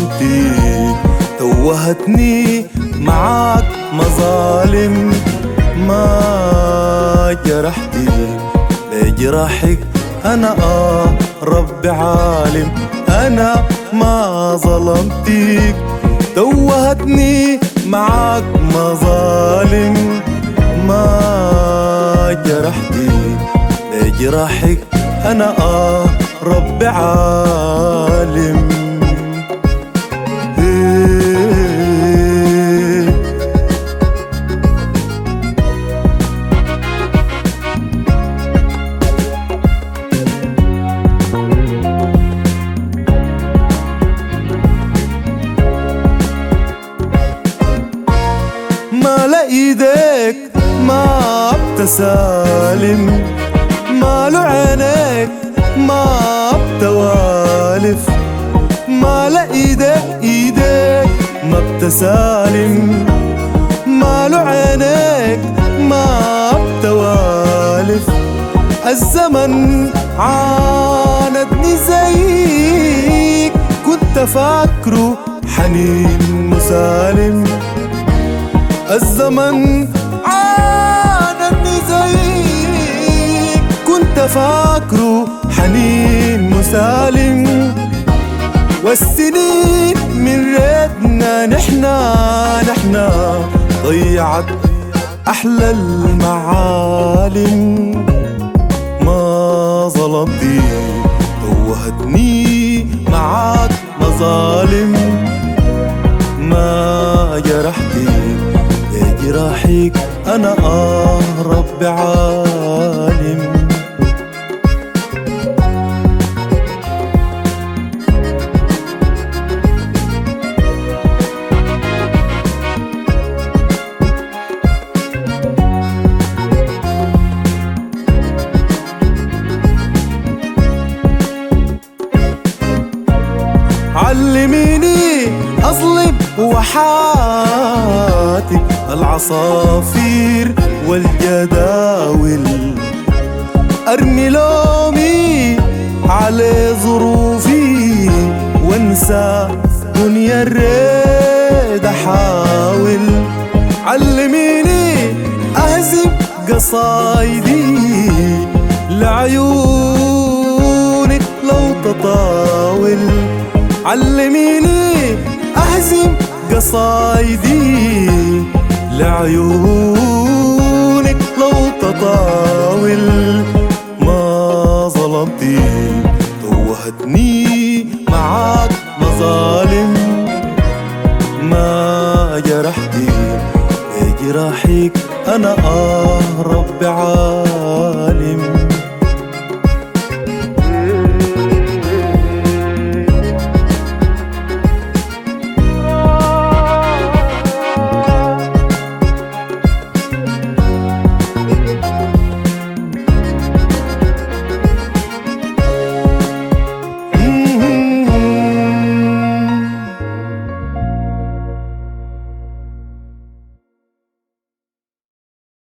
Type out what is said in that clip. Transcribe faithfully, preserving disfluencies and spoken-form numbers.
ظلمتك، توهتني معاك مظالم. ما جرحتك لجراحك أنا آه ربي عالم. أنا ما ظلمتك، توهتني معاك مظالم. ما جرحتك لجراحك أنا آه ربي عالم. ما لإيديك ما بتسالم، ما له عينيك ما بتوالف. ما لإيديك إيديك ما بتسالم، ما له عينيك ما بتوالف. الزمن عاندني زيك، كنت فاكره حنين مسالم. الزمن عاندني زيك، كنت فاكره حنين مسالم. والسنين من ريتنا نحنا نحنا ضيعت أحلى المعالم. ما ظلمتي توهتني معاك مظالم. ما جرحتي جراحك أنا آه ربي عالم. علميني أظلم وحاتك العصافير والجداول. أرمي لومي على ظروفي وانسى دنيا الريد أحاول. علميني أهزم قصايدي لعيونك لو تطاول. علميني أهزم قصايدي لعيونك لو تطاول. ما ظلمتي توهتني معاك مظالم. ما جرحتي بجراحك أنا آه ربي عالم.